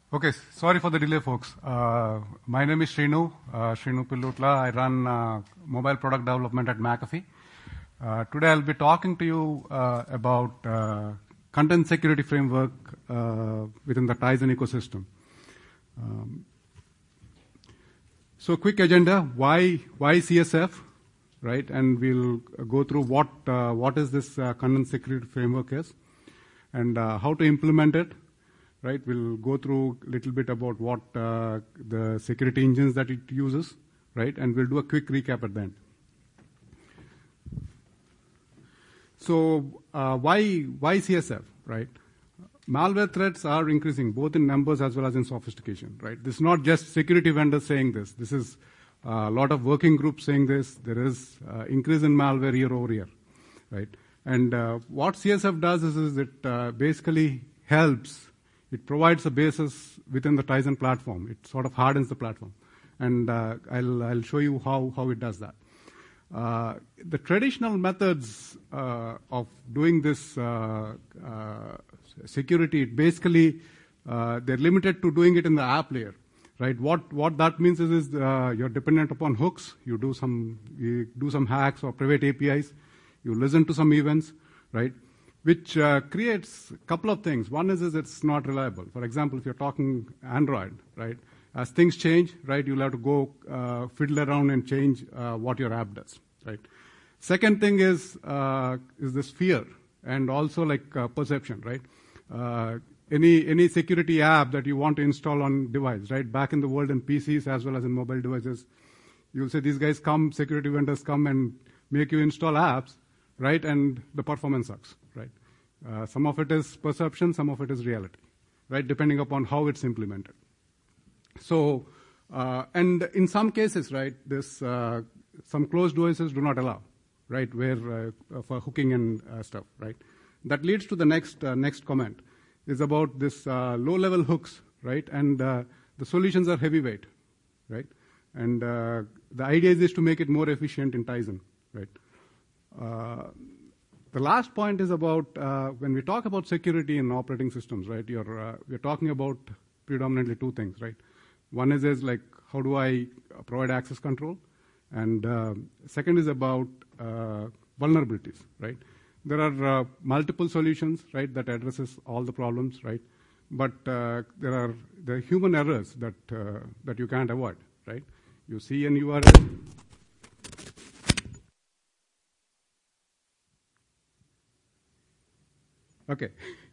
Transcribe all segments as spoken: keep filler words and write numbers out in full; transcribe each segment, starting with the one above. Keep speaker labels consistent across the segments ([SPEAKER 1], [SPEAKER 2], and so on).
[SPEAKER 1] Okay, sorry for the delay, folks. Uh, my name is Srinu, uh, Srinu Pillutla. I run uh, mobile product development at McAfee. Uh, today I'll be talking to you uh, about uh, content security framework uh, within the Tizen ecosystem. Um, so quick agenda, why, why C S F, right? And we'll go through what, uh, what is this uh, content security framework is and uh, how to implement it. Right, we'll go through a little bit about what uh, the security engines that it uses, right, and we'll do a quick recap at the end. So uh, why why C S F, right? Malware threats are increasing both in numbers as well as in sophistication, right? This is not just security vendors saying this. This is uh, a lot of working groups saying this. There is uh, increase in malware year over year, right? And uh, what C S F does is, is it uh, basically helps. It provides a basis within the Tizen platform. It sort of hardens the platform. And uh, I'll, I'll show you how, how it does that. Uh, the traditional methods uh, of doing this uh, uh, security, basically, uh, they're limited to doing it in the app layer. Right? What, what that means is, is uh, you're dependent upon hooks. You do some, you do some hacks or private A P Is. You listen to some events, right? Which uh, creates a couple of things. One is, is it's not reliable. For example, if you're talking Android, right, as things change, right, you'll have to go uh, fiddle around and change uh, what your app does, right? Second thing is uh, is this fear and also like uh, perception, right? Uh, any any security app that you want to install on device, right? Back in the world in P Cs as well as in mobile devices, you'll say these guys come, security vendors come and make you install apps, right? And the performance sucks, right? Uh, some of it is perception, some of it is reality, right? Depending upon how it's implemented. So, uh, and in some cases, right, this uh, some closed O Ss do not allow, right, where uh, for hooking and uh, stuff, right? That leads to the next uh, next comment is about this uh, low-level hooks, right? And uh, the solutions are heavyweight, right? And uh, the idea is to make it more efficient in Tizen, right? Uh, the last point is about uh, when we talk about security in operating systems, right? You're uh, we're talking about predominantly two things, right? One is is like how do I provide access control, and uh, second is about uh, vulnerabilities, right? There are uh, multiple solutions, right, that addresses all the problems, right? But uh, there are there are human errors that uh, that you can't avoid, right? You see an U R L. Okay.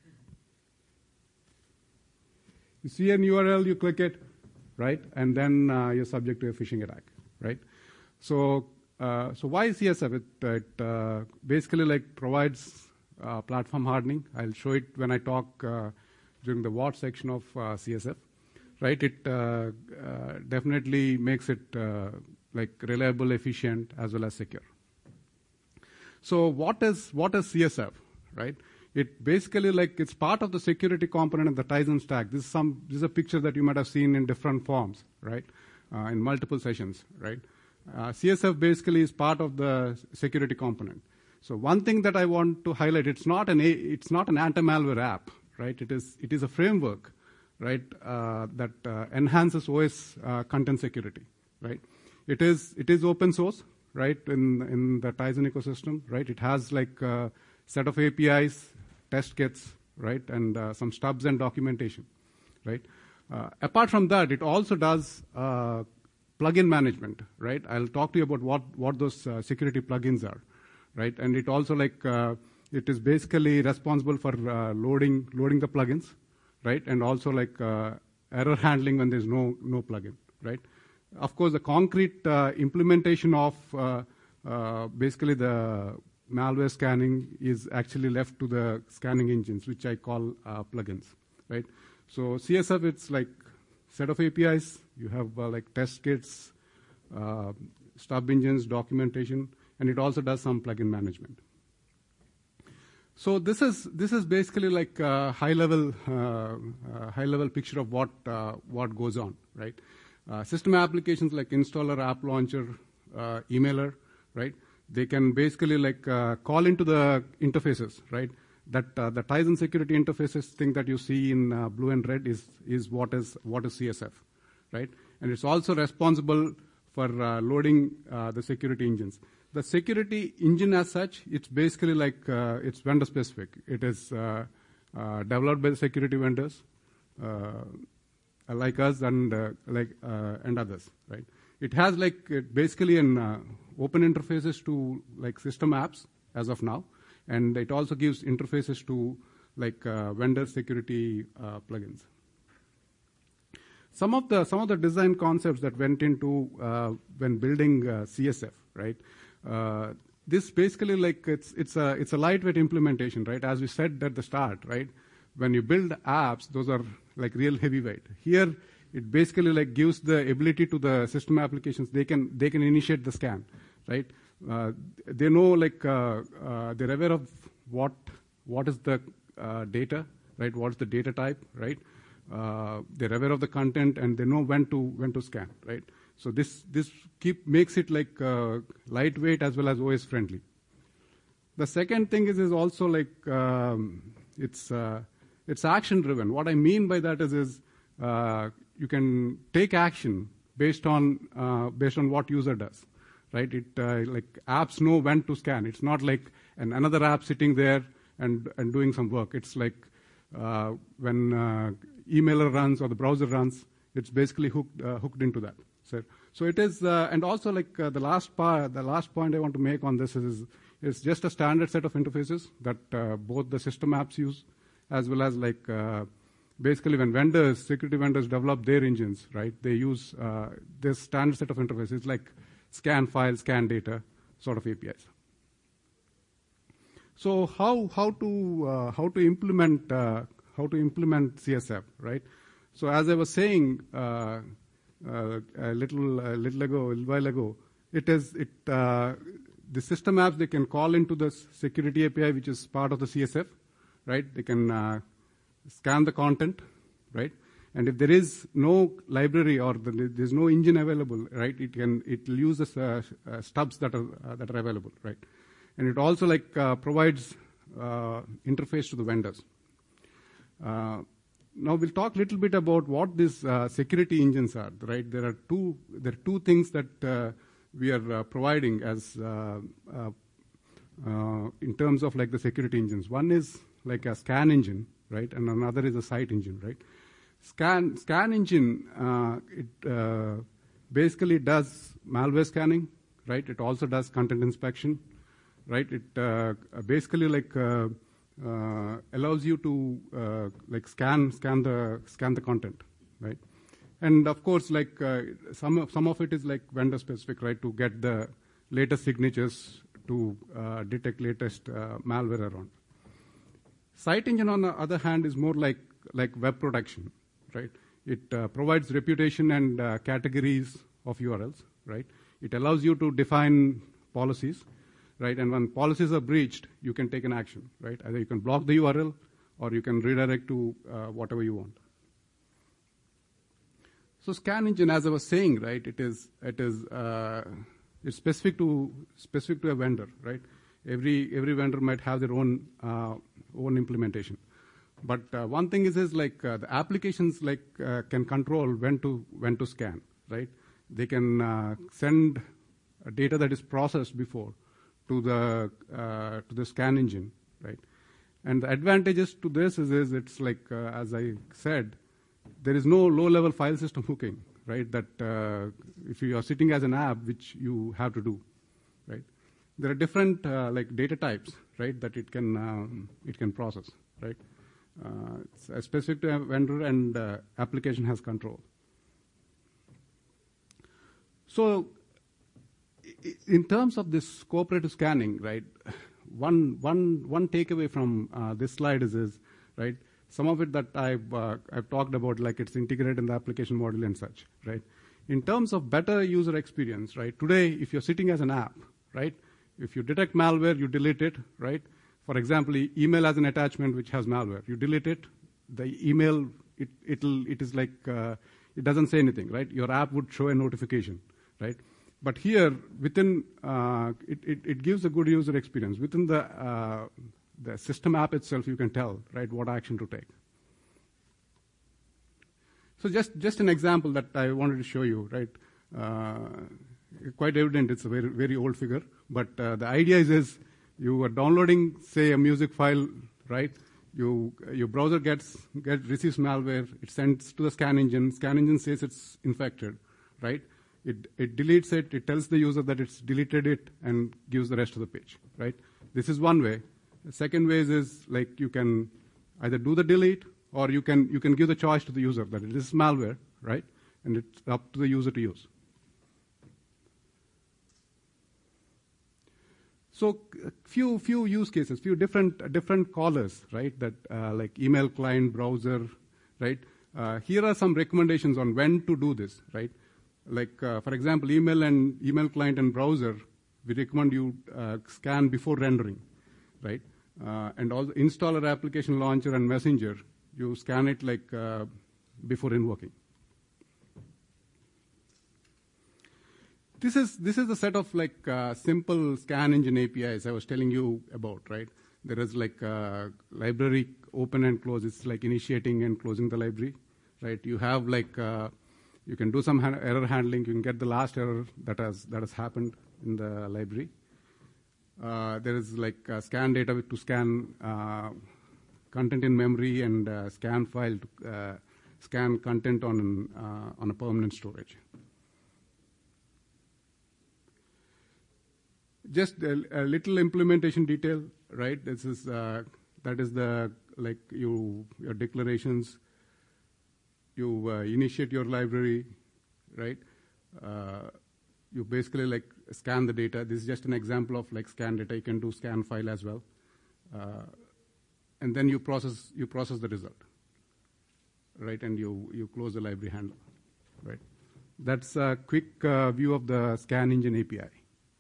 [SPEAKER 1] You see an U R L, you click it, right? And then uh, you're subject to a phishing attack, right? So, uh, so why C S F? It, it uh, basically like provides uh, platform hardening. I'll show it when I talk uh, during the what section of uh, C S F, right? It uh, uh, definitely makes it uh, like reliable, efficient, as well as secure. So, what is what is C S F, right? It basically like it's part of the security component of the Tizen stack. This is some this is a picture that you might have seen in different forms, right? Uh, in multiple sessions, right? Uh, C S F basically is part of the security component. So one thing that I want to highlight, it's not an it's not an anti-malware app, right? It is it is a framework, right? Uh, that uh, enhances O S uh, content security, right? It is it is open source, right? In in the Tizen ecosystem, right? It has like a set of A P Is. Test kits, right, and uh, some stubs and documentation, right? Uh, apart from that, it also does uh, plugin management, right? I'll talk to you about what, what those uh, security plugins are, right? And it also like, uh, it is basically responsible for uh, loading loading the plugins, right? And also like uh, error handling when there's no, no plugin, right? Of course, the concrete uh, implementation of uh, uh, basically the malware scanning is actually left to the scanning engines, which I call uh, plugins, right? So C S F, it's like set of A P Is. You have uh, like test kits, uh, stub engines, documentation, and it also does some plugin management. So this is this is basically like a high level uh, uh, high level picture of what uh, what goes on, right? Uh, system applications like installer, app launcher, uh, emailer, right? They can basically like uh, call into the interfaces, right? that uh, the Tizen security interfaces thing that you see in uh, blue and red is is what is what is C S F, right? And it's also responsible for uh, loading uh, the security engines. The security engine as such, it's basically like uh, it's vendor specific. It is uh, uh, developed by the security vendors uh, like us and uh, like uh, and others, right? It has like it basically an uh, open interfaces to like system apps as of now, and it also gives interfaces to like uh, vendor security uh, plugins. Some of the some of the design concepts that went into uh, when building uh, C S F, right? Uh, this basically like it's it's a it's a lightweight implementation, right? As we said at the start, right? When you build apps, those are like real heavyweight. Here, it basically like gives the ability to the system applications. They can they can initiate the scan, right? Uh, they know like uh, uh, they're aware of what what is the uh, data, right? What's the data type, right? Uh, they're aware of the content and they know when to when to scan, right? So this this keep makes it like uh, lightweight as well as O S friendly. The second thing is is also like um, it's uh, it's action driven. What I mean by that is is uh, you can take action based on uh, based on what user does, right? It uh, like apps know when to scan. It's not like an, another app sitting there and and doing some work. It's like uh, when uh, emailer runs or the browser runs, it's basically hooked uh, hooked into that. So, so it is, uh, and also like uh, the last part, the last point I want to make on this is, is just a standard set of interfaces that uh, both the system apps use, as well as like uh, basically when vendors, security vendors develop their engines, right? They use uh, this standard set of interfaces like scan file, scan data, sort of A P Is. So how how to uh, how to implement uh, how to implement C S F, right? So as I was saying. Uh, Uh, a little, a little ago, a little while ago, it is it uh, the system apps they can call into the security A P I, which is part of the C S F, right? They can uh, scan the content, right? And if there is no library or the, there's no engine available, right? It can it will use the uh, uh, stubs that are uh, that are available, right? And it also like uh, provides uh, interface to the vendors. Uh, Now we'll talk a little bit about what these uh, security engines are, right? There are two there are two things that uh, we are uh, providing as uh, uh, uh, in terms of like the security engines. One is like a scan engine, right, and another is a site engine, right? Scan scan engine uh, it uh, basically does malware scanning, right? It also does content inspection, right? It uh, basically like uh, Uh, allows you to uh, like scan scan the scan the content, right? And of course, like uh, some of, some of it is like vendor specific, right? To get the latest signatures to uh, detect latest uh, malware around. Site engine, on the other hand, is more like like web protection, right? It uh, provides reputation and uh, categories of U R Ls, right? It allows you to define policies. Right, and when policies are breached, you can take an action, right? Either you can block the U R L or you can redirect to uh, whatever you want. So scan engine, as I was saying, right, it is it is uh, it's specific to specific to a vendor, right? Every every vendor might have their own uh, own implementation, but uh, one thing is is like uh, the applications like uh, can control when to when to scan, right? They can uh, send data that is processed before to the uh, to the scan engine, right? And the advantages to this is, is it's like uh, as I said, there is no low-level file system hooking, right? That uh, if you are sitting as an app, which you have to do, right? There are different uh, like data types, right? That it can um, it can process, right? Uh, it's specific to a vendor, and uh, application has control. So. In terms of this cooperative scanning, right, one, one, one takeaway from uh, this slide is, is, right, some of it that I've, uh, I've talked about, like it's integrated in the application model and such, right. In terms of better user experience, right, today, if you're sitting as an app, right, if you detect malware, you delete it, right. For example, email has an attachment which has malware. You delete it, the email, it, it'll, it is like, uh, it doesn't say anything, right. Your app would show a notification, right. But here, within uh, it, it, it gives a good user experience. Within the uh, the system app itself, you can tell, right, what action to take. So just, just an example that I wanted to show you, right? Uh, quite evident, it's a very, very old figure, but uh, the idea is, is you are downloading, say, a music file, right? You, your browser gets, get, receives malware, it sends to the scan engine, scan engine says it's infected, right? It, it deletes it, it tells the user that it's deleted it, and gives the rest of the page, right? This is one way. The second way is, is like you can either do the delete, or you can, you can give the choice to the user that this is malware, right? And it's up to the user to use. So few few use cases, few different uh, different callers, right? That uh, like email client, browser, right? Uh, here are some recommendations on when to do this, right? Like uh, for example, email and email client and browser, we recommend you uh, scan before rendering, right? Uh, and also installer, application launcher, and messenger, you scan it like uh, before invoking. This is this is the set of like uh, simple scan engine A P Is I was telling you about, right? There is like uh, library open and close. It's like initiating and closing the library, right? You have like uh, you can do some ha- error handling. You can get the last error that has that has happened in the library. Uh, there is like uh, scan data to scan uh, content in memory, and uh, scan file to uh, scan content on uh, on a permanent storage. Just a, a little implementation detail, right? This is uh, that is the like you your declarations. You uh, initiate your library, right? Uh, you basically like scan the data. This is just an example of like scan data. You can do scan file as well, uh, and then you process you process the result, right? And you you close the library handler, right? That's a quick uh, view of the scan engine A P I.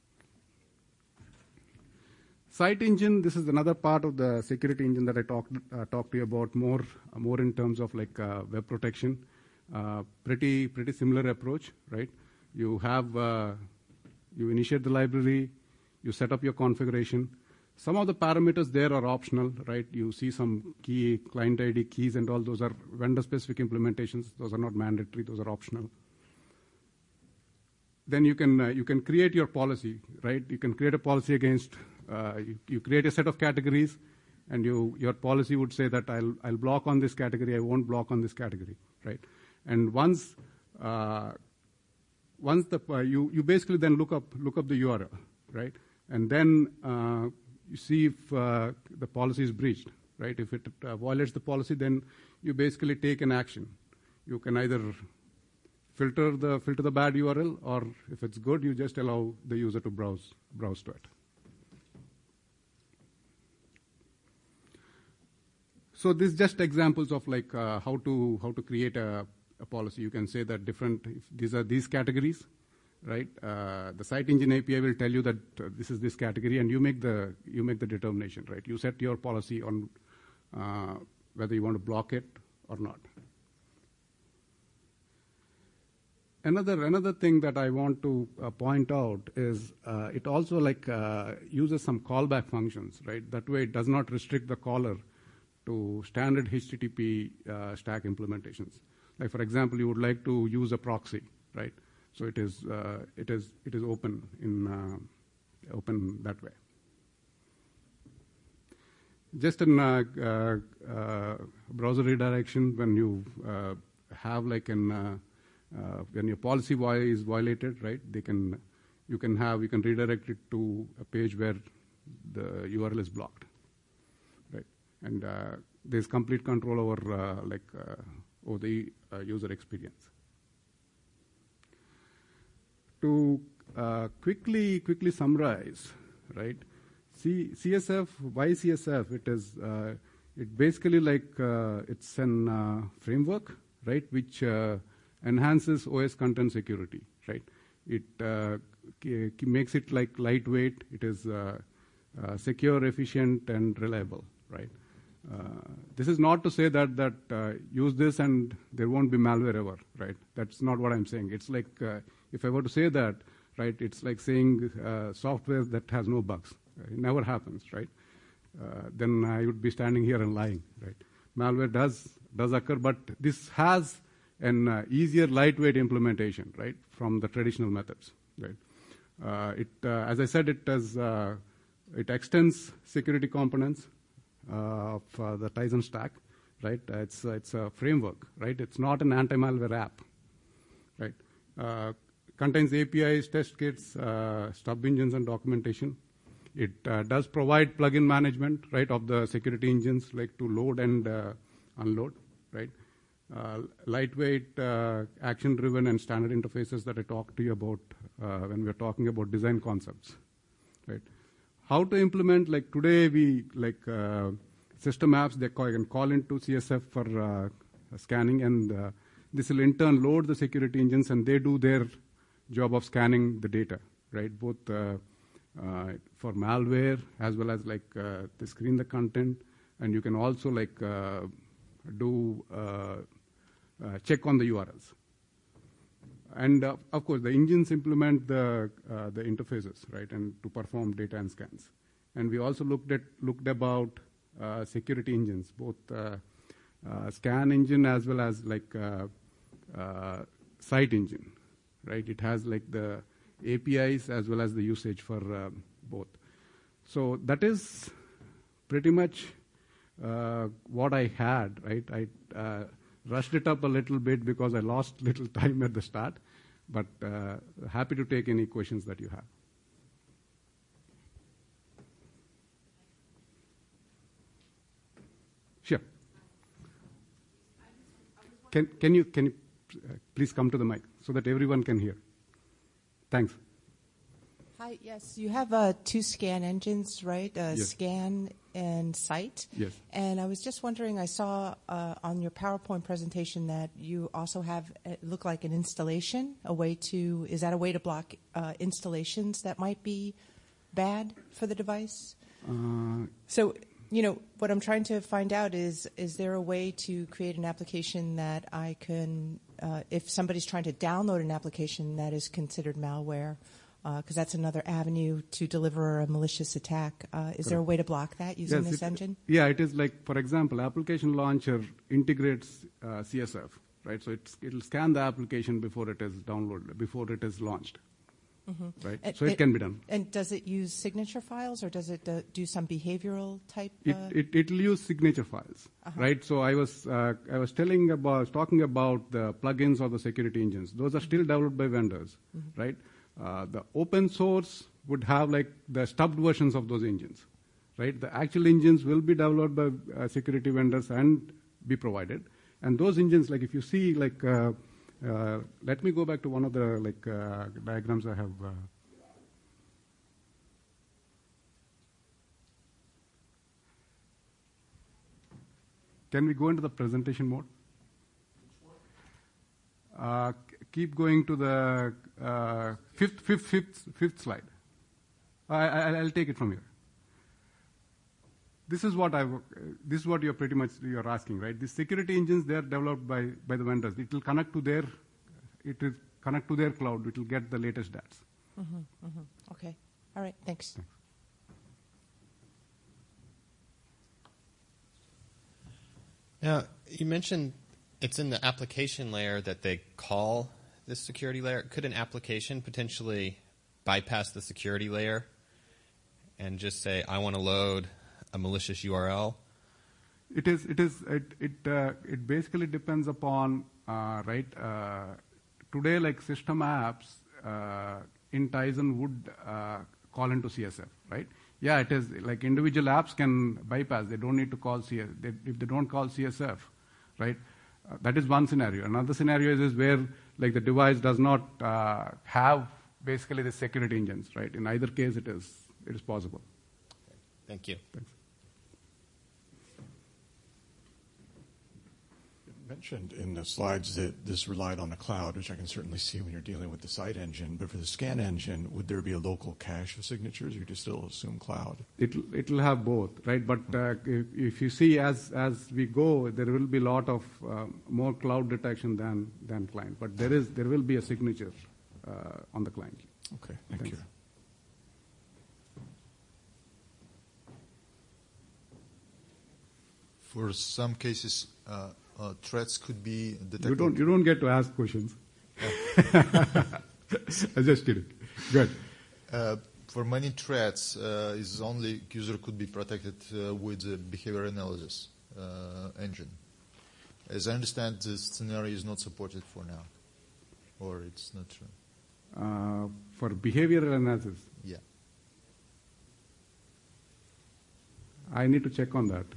[SPEAKER 1] Site engine, this is another part of the security engine that I talked uh, talked to you about more uh, more in terms of like uh, web protection. Uh, pretty pretty similar approach, right? You have uh, you initiate the library, you set up your configuration. Some of the parameters there are optional, right? You see some key client I D keys and all those are vendor specific implementations. Those are not mandatory; those are optional. Then you can uh, you can create your policy, right? You can create a policy against. Uh, you, you create a set of categories, and you, your policy would say that I'll, I'll block on this category, I won't block on this category, right? And once, uh, once the uh, you, you basically then look up look up the U R L, right? And then uh, you see if uh, the policy is breached, right? If it uh, violates the policy, then you basically take an action. You can either filter the filter the bad U R L, or if it's good, you just allow the user to browse browse to it. So this is just examples of like uh, how to how to create a, a policy. You can say that different if these are these categories, right? Uh, the site engine A P I will tell you that uh, this is this category, and you make the you make the determination, right? You set your policy on uh, whether you want to block it or not. Another another thing that I want to uh, point out is uh, it also like uh, uses some callback functions, right? That way, it does not restrict the caller to standard H T T P uh, stack implementations. Like for example, you would like to use a proxy, right? So it is uh, it is it is open in uh, open that way. Just in uh, uh, uh, browser redirection, when you uh, have like an uh, uh, when your policy is violated, right? They can you can have you can redirect it to a page where the U R L is blocked. And uh, there's complete control over uh, like uh, over the uh, user experience. To uh, quickly quickly summarize, right? C- CSF, why C S F? It is uh, it basically like uh, it's an uh, framework, right, which uh, enhances O S content security, right? It uh, k- makes it like lightweight. It is uh, uh, secure, efficient, and reliable, right? Uh, this is not to say that that uh, use this and there won't be malware ever, right? That's not what I'm saying. It's like uh, if I were to say that, right? It's like saying uh, software that has no bugs. It never happens, right? uh, then I would be standing here and lying, right? Malware does does occur, but this has an uh, easier, lightweight implementation, right, from the traditional methods, right? Uh, it, uh, as I said, it does uh, it extends security components uh, of uh, the Tizen stack, right? Uh, it's uh, it's a framework, right? It's not an anti-malware app, right? Uh, contains A P Is, test kits, uh, stub engines, and documentation. It uh, does provide plugin management, right, of the security engines, like to load and uh, unload, right? Uh, lightweight, uh, action-driven, and standard interfaces that I talked to you about uh, when we were talking about design concepts, right? How to implement, like today we, like uh, system apps, they call, can call into C S F for uh, scanning, and uh, this will in turn load the security engines, and they do their job of scanning the data, right? Both uh, uh, for malware as well as like uh, they screen the content, and you can also like uh, do uh, uh, check on the U R Ls. And uh, of course, the engines implement the uh, the interfaces, right, and to perform data and scans. And we also looked at looked about uh, security engines, both uh, uh, scan engine as well as like uh, uh, site engine, right? It has like the A P Is as well as the usage for uh, both. So that is pretty much uh, what I had, right? I uh, rushed it up a little bit because I lost little time at the start, but uh, happy to take any questions that you have. Sure. Can, can you, can you uh, please come to the mic so that everyone can hear? Thanks.
[SPEAKER 2] Hi, yes, you have uh, two scan engines, right? Uh,
[SPEAKER 1] yes.
[SPEAKER 2] Scan and Site.
[SPEAKER 1] Yes.
[SPEAKER 2] And I was just wondering, I saw uh, on your PowerPoint presentation that you also have, it looked like an installation, a way to, is that a way to block uh, installations that might be bad for the device?
[SPEAKER 1] Uh,
[SPEAKER 2] so, you know, what I'm trying to find out is, is there a way to create an application that I can, uh, if somebody's trying to download an application that is considered malware, because uh, that's another avenue to deliver a malicious attack. Uh, is Correct. There a way to block that using
[SPEAKER 1] yes,
[SPEAKER 2] this
[SPEAKER 1] it,
[SPEAKER 2] engine?
[SPEAKER 1] Yeah, it is like, for example, application launcher integrates uh, C S F, right? So it's, it'll scan the application before it is downloaded, before it is launched, mm-hmm. right?
[SPEAKER 2] And
[SPEAKER 1] so it, it can be done.
[SPEAKER 2] And does it use signature files, or does it uh, do some behavioral type?
[SPEAKER 1] It,
[SPEAKER 2] uh...
[SPEAKER 1] it it'll use signature files, uh-huh. right? So I was uh, I was telling about talking about the plugins or the security engines. Those are still developed by vendors, mm-hmm. right? Uh, the open source would have like the stubbed versions of those engines, right? The actual engines will be developed by uh, security vendors and be provided. And those engines, like if you see, like, uh, uh, let me go back to one of the like uh, diagrams I have. Uh, Can we go into the presentation mode? Uh, keep going to the uh, fifth, fifth, fifth, fifth slide. I, I, I'll take it from here. This is what I. This is what you're pretty much you're asking, right? These security engines, they are developed by by the vendors. It will connect to their, it will connect to their cloud. It will get the latest stats.
[SPEAKER 2] Mm-hmm, mm-hmm. Okay. All right. Thanks.
[SPEAKER 1] Thanks.
[SPEAKER 3] Yeah, you mentioned it's in the application layer that they call this security layer. Could an application potentially bypass the security layer and just say, I want to load a malicious U R L?
[SPEAKER 1] It is, it is, it, it, uh, it basically depends upon, uh, right, uh, today like system apps uh, in Tizen would uh, call into C S F, right? Yeah, it is like individual apps can bypass. They don't need to call C S F. They, if they don't call C S F, right? Uh, that is one scenario. Another scenario is, is where like the device does not uh, have basically the security engines, right? In either case, it is it is possible.
[SPEAKER 3] Thank you.
[SPEAKER 1] Thanks.
[SPEAKER 4] You mentioned in the slides that this relied on the cloud, which I can certainly see when you're dealing with the site engine. But for the scan engine, would there be a local cache of signatures, or you just still assume cloud?
[SPEAKER 1] It'll it'll have both, right? But uh, if, if you see as as we go, there will be a lot of uh, more cloud detection than than client. But there is there will be a signature uh, on the client.
[SPEAKER 4] Okay, thank
[SPEAKER 1] Thanks.
[SPEAKER 4] you.
[SPEAKER 5] for some cases, uh, uh, threats could be detected.
[SPEAKER 1] You don't, you don't get to ask questions. I'm just kidding. Good.
[SPEAKER 5] Uh, for many threats, uh, is only user could be protected uh, with the behavior analysis uh, engine. As I understand, this scenario is not supported for now, or it's not true.
[SPEAKER 1] Uh, for behavioral analysis,
[SPEAKER 5] Yeah.
[SPEAKER 1] I need to check on that.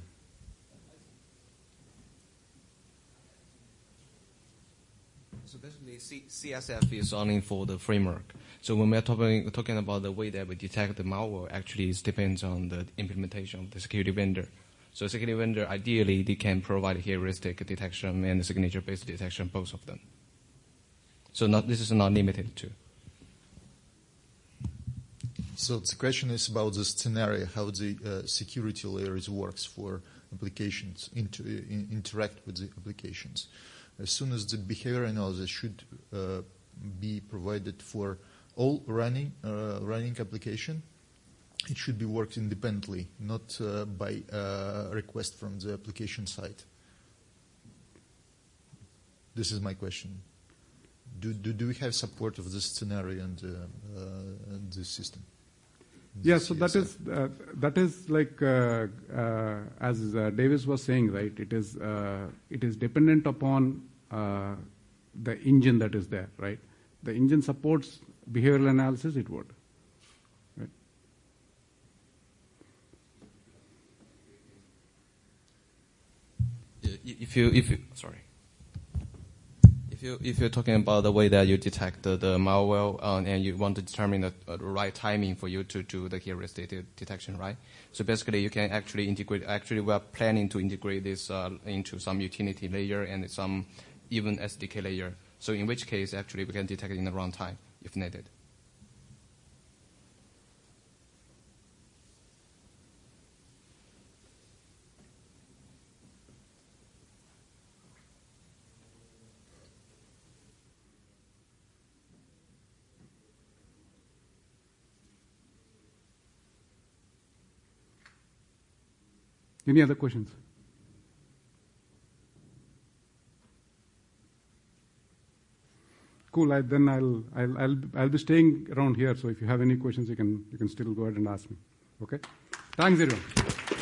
[SPEAKER 6] So basically, C- CSF is only for the framework. So when we're talking, talking about the way that we detect the malware, actually it depends on the implementation of the security vendor. So security vendor, ideally, they can provide heuristic detection and signature-based detection, both of them. So not, this is not limited to.
[SPEAKER 5] So the question is about the scenario, how the uh, security layers works for applications, inter- in, interact with the applications. As soon as the behavior analysis should uh, be provided for all running uh, running application, it should be worked independently, not uh, by uh, request from the application side. This is my question. Do do, do we have support of this scenario and uh, uh, this system?
[SPEAKER 1] Yeah, so that is uh, that is like uh, uh, as uh, Davis was saying, right? It is uh, it is dependent upon uh, the engine that is there, right? The engine supports behavioral analysis, it would. Right?
[SPEAKER 6] If you if you sorry. If you if you're talking about the way that you detect the, the malware uh, and you want to determine the uh, right timing for you to do the heuristic de- detection, right? So basically, you can actually integrate. Actually, we are planning to integrate this uh, into some utility layer and some even S D K layer. So in which case, actually, we can detect it in the runtime if needed.
[SPEAKER 1] Any other questions? Cool. I, then I'll, I'll I'll I'll be staying around here. So if you have any questions, you can you can still go ahead and ask me. Okay. Thanks, everyone.